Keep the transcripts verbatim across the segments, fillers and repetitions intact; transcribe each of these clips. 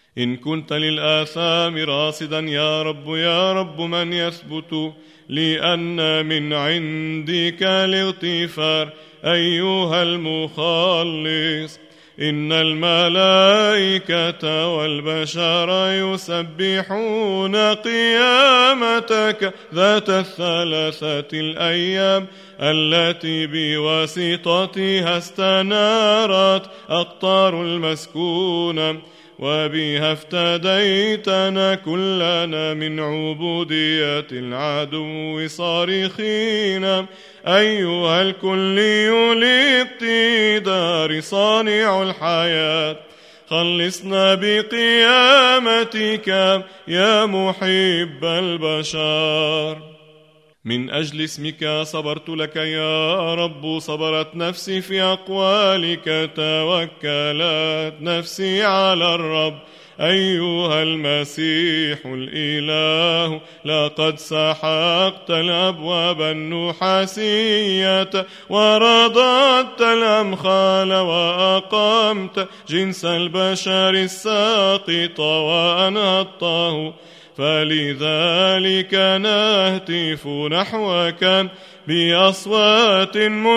إن كنت للآثام راصدا يا رب يا رب من يثبت لأن من عندك الاغتفار أيها المخلص. إن الملائكة والبشر يسبحون قيامتك ذات الثلاثة الأيام التي بواسطتها استنارت أقطار المسكونة، وبها افتديتنا كلنا من عبودية العدو صارخين أيها الكلي الاقتدار صانع الحياة، خلصنا بقيامتك يا محب البشر. من أجل اسمك صبرت لك يا رب، صبرت نفسي في أقوالك، توكلت نفسي على الرب أيها المسيح الإله. لقد سحقت الأبواب النحاسية ورددت الأمخال وأقمت جنس البشر الساقط وأنهضته، فلذلك نهتف نحوك بأصوات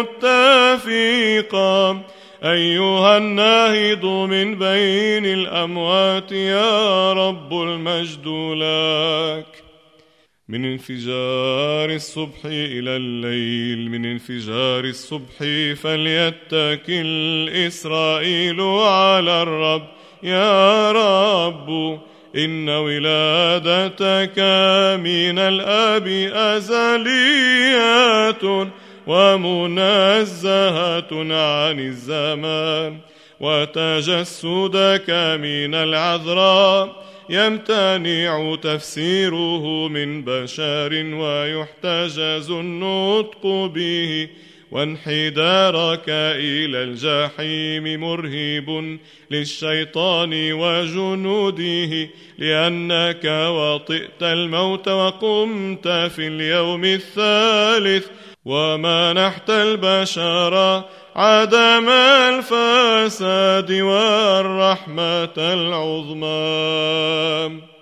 متفقة أيها الناهض من بين الأموات يا رب المجد لك. من انفجار الصبح إلى الليل، من انفجار الصبح فليتكل إسرائيل على الرب يا رب. إن ولادتك من الآب أزلية ومنزهة عن الزمان، وتجسدك من العذراء يمتنع تفسيره من بشر ويحتجز النطق به، وانحدارك إلى الجحيم مرهب للشيطان وجنوده، لأنك وطئت الموت وقمت في اليوم الثالث ومنحت البشر عدم الفساد والرحمة العظمى.